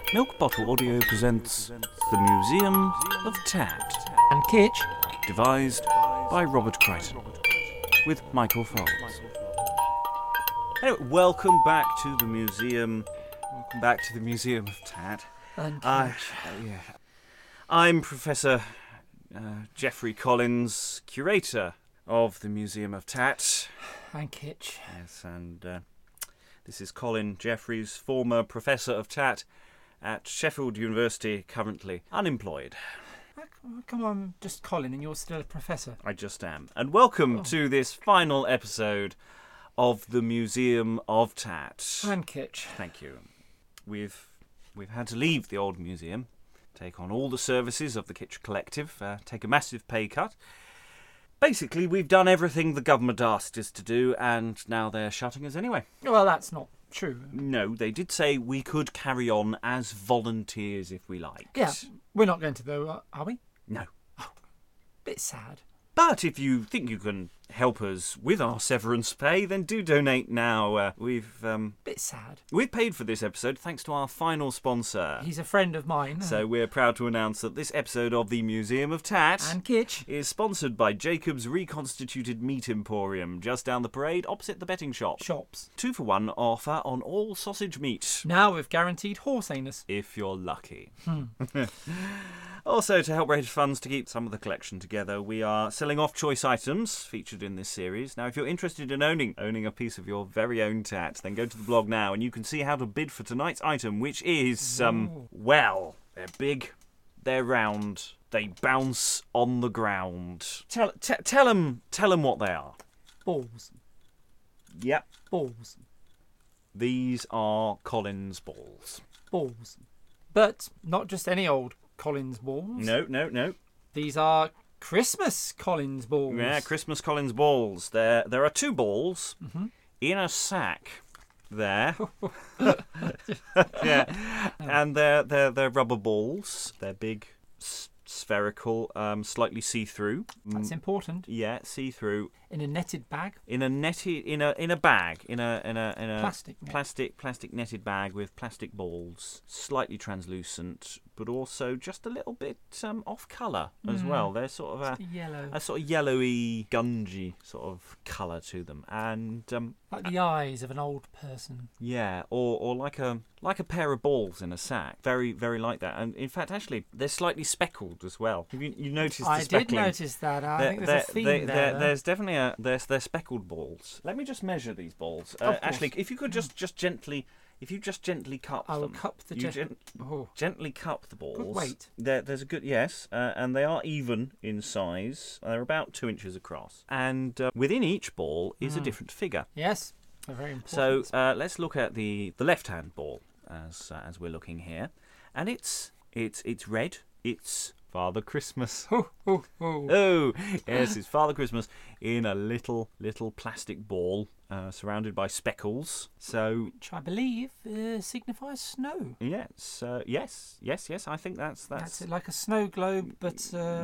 Milk Bottle Audio presents The Museum of Tat, And Kitch. devised by Robert Crichton, with Michael Foles. Anyway, welcome back to the museum. Welcome back to the Museum of Tat. And Kitch. I'm Professor Geoffrey Collins, curator of the Museum of Tat. And Kitch. Yes, and this is Colin Jeffreys, former Professor of Tat at Sheffield University, currently unemployed. Come on, just Colin, and you're still a professor. I just am. And welcome to this final episode of the Museum of Tat. And Kitch. Thank you. We've had to leave the old museum, take on all the services of the Kitch Collective, take a massive pay cut. Basically, we've done everything the government asked us to do, and now they're shutting us anyway. Well, that's not true. No, they did say we could carry on as volunteers if we liked. Yeah, we're not going to, though, are we? No. Bit sad. But if you think you can help us with our severance pay, then do donate now. We've Bit sad. paid for this episode thanks to our final sponsor. He's a friend of mine. So we're proud to announce that this episode of the Museum of Tat And Kitch. is sponsored by Jacob's Reconstituted Meat Emporium, just down the parade opposite the betting shop. Shops. 2-for-1 offer on all sausage meat, Now with guaranteed horse anus. if you're lucky. Also, to help raise funds to keep some of the collection together, we are selling off choice items featured in this series. Now, if you're interested in owning a piece of your very own tat, then go to the blog now and you can see how to bid for tonight's item, which is, well, they're big, they're round, they bounce on the ground. Tell them what they are. Balls. Yep. Balls. These are Collins balls. Balls. But not just any old Collins balls. No. These are Christmas Collins balls. Yeah, Christmas Collins balls. There are two balls in a sack there. Yeah, and they're rubber balls. They're big, spherical, slightly see-through. That's important. Yeah, see-through. In a netted bag. In a bag, in a Plastic netted bag with plastic balls, slightly translucent, but also just a little bit off colour as well. They're sort of Yellow. a sort of yellowy, gungy sort of colour to them, and Like the eyes of an old person. yeah, or like a pair of balls in a sack. Very, very like that. And in fact, actually, they're slightly speckled as well. Have you noticed the I speckling? did notice that. I think there's a theme there. There's definitely they're speckled balls. Let me just measure these balls. Of course. Actually, if you could just gently cup I will them. cup the Gently cup the balls. Good weight. There's a good, yes, and they are even in size. They're about 2 inches across, and within each ball is a different figure. Yes, they're very important. So let's look at the left-hand ball as we're looking here, and it's red. It's Father Christmas. Oh, yes, it's Father Christmas in a little plastic ball surrounded by speckles. So, which I believe signifies snow. yes. I think that's it, like a snow globe, but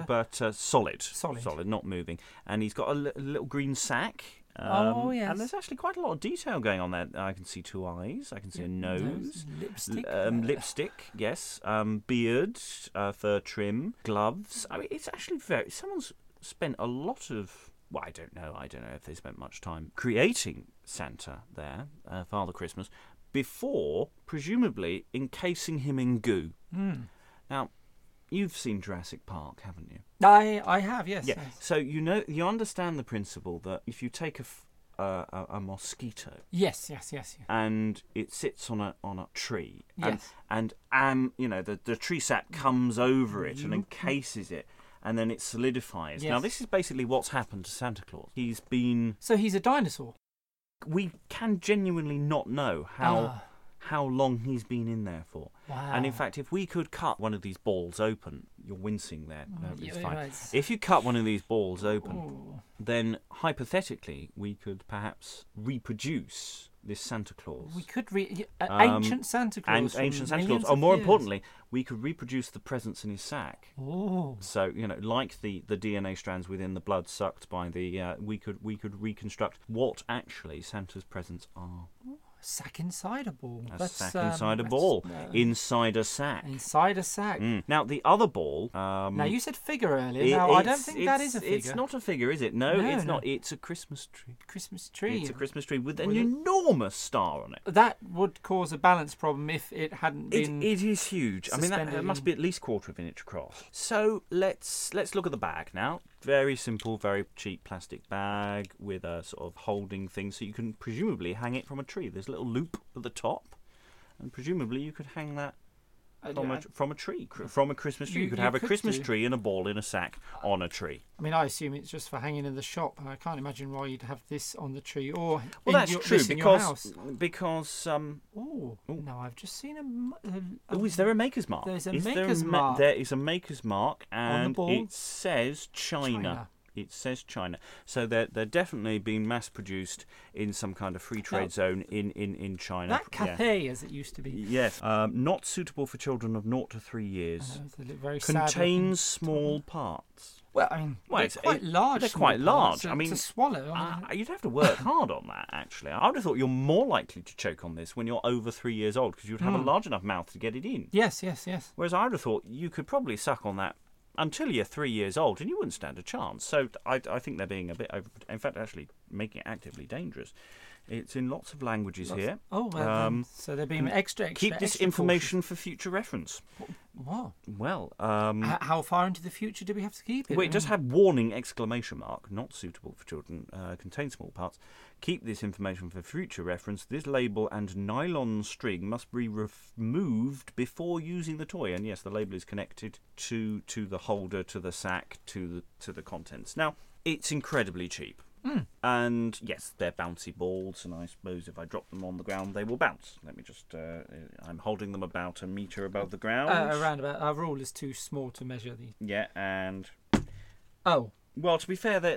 solid, not moving. And he's got a little green sack. Yes. And there's actually quite a lot of detail going on there. I can see 2 eyes. I can see a nose. Lipstick. Lipstick, yes. Beard, fur trim, gloves. I mean, it's actually someone's spent a lot of... Well, I don't know if they spent much time creating Santa there, Father Christmas, before, presumably, encasing him in goo. Now, you've seen Jurassic Park, haven't you? I have, yes. Yeah. Yes. So you understand the principle that if you take a mosquito, Yes. and it sits on a tree, Yes. and the tree sap comes over it and encases it, and then it solidifies. Yes. Now this is basically what's happened to Santa Claus. He's been. So he's a dinosaur. We can genuinely not know how long he's been in there for. Wow. And in fact, if we could cut one of these balls open, you're wincing there. No, it's fine. Right. If you cut one of these balls open, then hypothetically we could perhaps reproduce this Santa Claus. We could ancient Santa Claus. And from ancient Santa Claus. millions Or of more years. importantly, we could reproduce the presents in his sack. Oh. So, like the DNA strands within the blood sucked by the we could reconstruct what actually Santa's presents are. Sack inside a ball. A That's, sack inside a that's, ball. Inside a sack. Inside a sack. Now, the other ball... Now, you said figure earlier. Now, I don't think that is a figure. It's not a figure, is it? No, it's not. It's a Christmas tree. Christmas tree. It's a Christmas tree with an enormous star on it. That would cause a balance problem if it hadn't been... It is huge. I mean, that must be at least quarter of an inch across. So, let's look at the bag now. Very simple, very cheap plastic bag with a sort of holding thing, so you can presumably hang it from a tree. There's a little loop at the top, and presumably you could hang that from a tree, from a Christmas tree. You could have a Christmas tree and a ball in a sack on a tree. I mean, I assume it's just for hanging in the shop. I can't imagine why you'd have this on the tree or that's true in your house. Because no, I've just seen is there a maker's mark? There's a maker's mark. There is a maker's mark, and on the ball? It says China. It says China. So they're definitely being mass produced in some kind of free trade zone in China. That Cathay, as it used to be. Yes. Not suitable for children of 0 to 3 years. Very Contains small parts. Well, I mean, they're quite large. They're quite large. I mean, to swallow. You'd have to work hard on that, actually. I would have thought you're more likely to choke on this when you're over 3 years old because you'd have a large enough mouth to get it in. Yes. Whereas I would have thought you could probably suck on that until you're 3 years old, and you wouldn't stand a chance. So I think they're being a bit over. In fact, actually making it actively dangerous. It's in lots of languages here. Oh, well, so they're being extra. Keep this information for future reference. What? Well, how far into the future do we have to keep it? Well, it does have warning exclamation mark. Not suitable for children. Contains small parts. Keep this information for future reference. This label and nylon string must be removed before using the toy. And yes, the label is connected to the holder, to the sack, to the contents. Now, it's incredibly cheap. And yes, they're bouncy balls, and I suppose if I drop them on the ground, they will bounce. Let me just, I'm holding them about a metre above the ground. Around about, our rule is too small to measure these. Yeah, and... Oh. Well, to be fair, there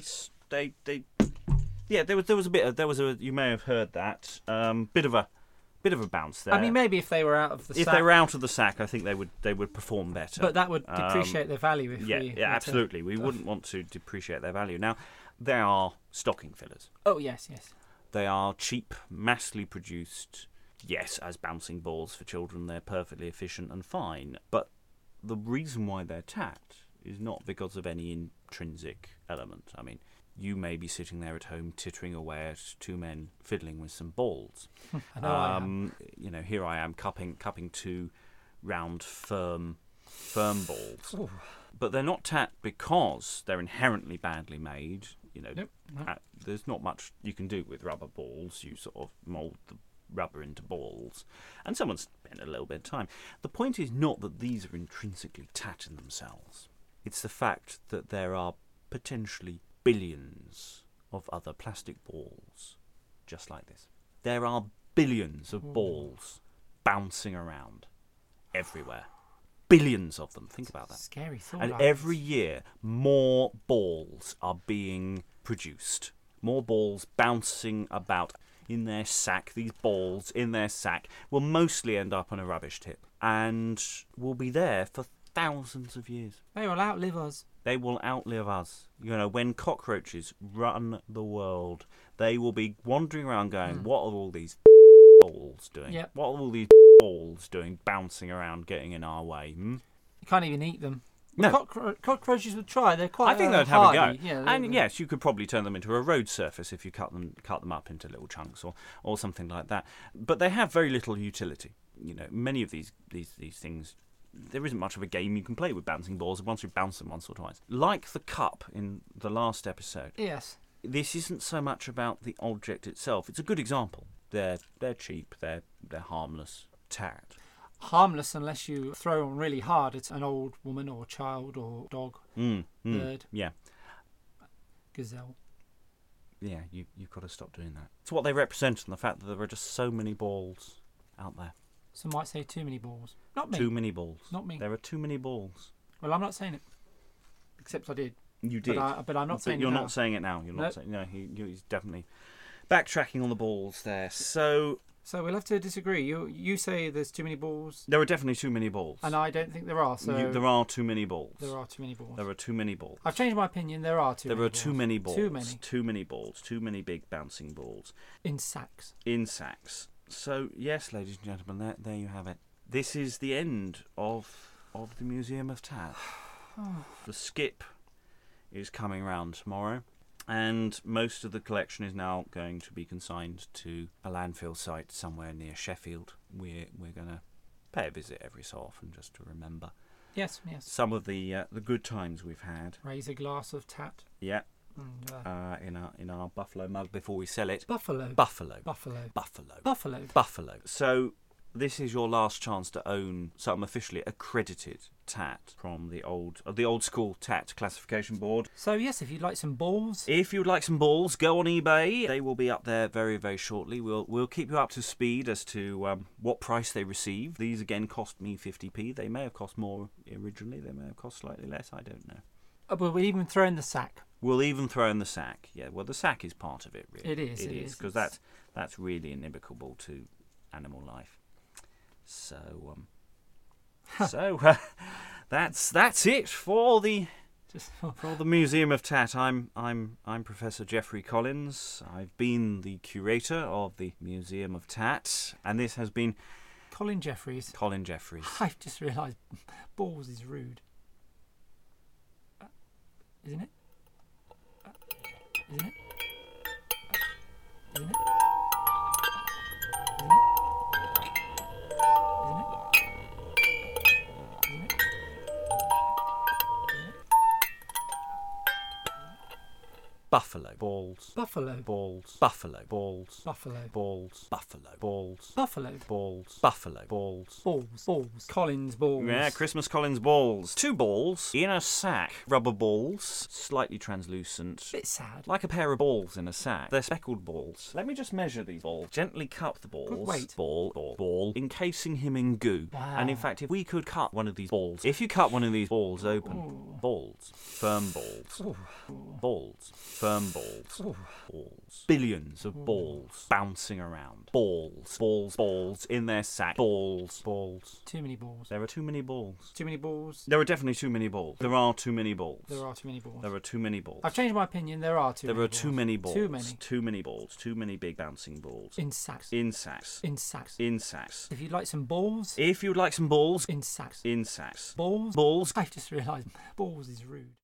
was a bit of, you may have heard that, bit of a bounce there. I mean, maybe if they were out of the sack. If they were out of the sack, I think they would perform better. But that would depreciate their value if we... Yeah, absolutely. We wouldn't want to depreciate their value. Now, they are stocking fillers. Oh, yes. They are cheap, massively produced. Yes, as bouncing balls for children, they're perfectly efficient and fine. But the reason why they're tapped is not because of any intrinsic element. I mean, you may be sitting there at home tittering away at two men fiddling with some balls. I know I am. You know, here I am cupping two round, firm balls. Ooh. But they're not tapped because they're inherently badly made. You know, nope. There's not much you can do with rubber balls. You sort of mould the rubber into balls. And someone's spent a little bit of time. The point is not that these are intrinsically tat in themselves. It's the fact that there are potentially billions of other plastic balls just like this. There are billions of balls bouncing around everywhere. Billions of them. Think about that. Scary thought. And every year, more balls are being produced. More balls bouncing about in their sack. These balls in their sack will mostly end up on a rubbish tip and will be there for thousands of years. They will outlive us. They will outlive us. You know, when cockroaches run the world, they will be wandering around going, what are all these balls doing? Yep. What are all these balls doing, bouncing around, getting in our way? You can't even eat them. No. Cockroaches would try. They're quite I think they'd hardy. have a go. Yeah, and yes, you could probably turn them into a road surface if you cut them up into little chunks or something like that. But they have very little utility. You know, many of these things, there isn't much of a game you can play with bouncing balls once you bounce them once or twice. Like the cup in the last episode. Yes. This isn't so much about the object itself. It's a good example. They're cheap. They're harmless. Tat. Harmless unless you throw them really hard. It's an old woman or child or dog, bird. Yeah. Gazelle. Yeah, you've got to stop doing that. It's what they represent and the fact that there are just so many balls out there. Some might say too many balls. Not me. Too many balls. Not me. There are too many balls. Well, I'm not saying it. Except I did. You did. But I'm not saying it now. You're not saying it now. You're not saying... No, he's definitely backtracking on the balls there. So... So we'll have to disagree. You say there's too many balls, There are definitely too many balls. and I don't think there are. So There are too many balls. there are too many balls. There are too many balls. I've changed my opinion. There are too There many are too many balls. Too many. Too many balls. Too many big bouncing balls. In sacks. In sacks. So, yes, ladies and gentlemen, there you have it. This is the end of the Museum of Tat. The skip is coming round tomorrow, and most of the collection is now going to be consigned to a landfill site somewhere near Sheffield. We're going to pay a visit every so often just to remember Yes. some of the good times we've had. Raise a glass of tat. Yeah, And, in our buffalo mug before we sell it. buffalo. Buffalo. Buffalo. Buffalo. Buffalo. Buffalo. So this is your last chance to own some officially accredited tat from the old school tat classification board. So yes, if you'd like some balls, If you'd like some balls, go on eBay. They will be up there very, very shortly. We'll keep you up to speed as to what price they receive. These again cost me 50p. They may have cost more originally. They may have cost slightly less. I don't know. we'll even throw in the sack. We'll even throw in the sack. Yeah, well, the sack is part of it, really. It is, it is. because that's really inimical to animal life. So, that's it for the Museum of Tat. I'm Professor Geoffrey Collins. I've been the curator of the Museum of Tat, and this has been Colin Jeffries. Colin Jeffries. I've just realised balls is rude. Isn't it? Isn't it? Isn't it? Isn't it? Buffalo balls. Buffalo. Balls. Buffalo balls. Buffalo. Balls. Buffalo balls. Buffalo. Balls. Buffalo balls. Balls. Balls. Collins balls. Yeah, Christmas Collins balls. 2 balls in a sack. Rubber balls, slightly translucent. Bit sad. Like a pair of balls in a sack. They're speckled balls. Let me just measure these balls. Gently cup the balls. Good weight. Ball. Encasing him in goo. Wow. And in fact, if we could cut one of these balls, if you cut one of these balls open, Ooh. balls, firm balls, Ooh. balls, firm balls, Ooh. balls, billions of balls bouncing around. Balls in their sack. Balls. Too many balls. There are too many balls. Too many balls. There are definitely too many balls. There are too many balls. There are too many balls. There are too many balls. I've changed my opinion. There are too There many are balls. too many balls. Too many. Too many balls. Too many big bouncing balls. In sacks. In sacks. In sacks. In sacks. If you'd like some balls, If you'd like some balls, in sacks. in sacks. Balls. Balls. I've just realised balls is rude.